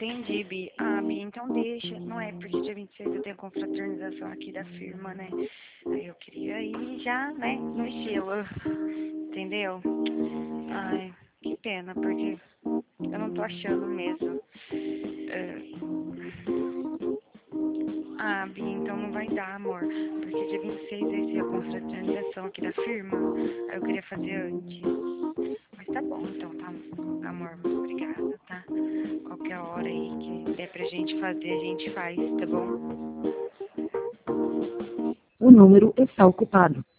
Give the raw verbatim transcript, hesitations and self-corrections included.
entendi, Bi. Ah, Bi, então deixa. Não é porque dia vinte e seis eu tenho confraternização aqui da firma, né? Aí eu queria ir já, né, no estilo. Entendeu? Ai, que pena, porque eu não tô achando mesmo. É, Ah, Bi, então não vai dar, amor. Porque dia vinte e seis vai ser a confraternização aqui da firma. Aí eu queria fazer antes. Mas tá bom, então, tá, amor. Muito obrigada, tá? Qualquer hora aí que der pra gente fazer, a gente faz, tá bom? O número está ocupado.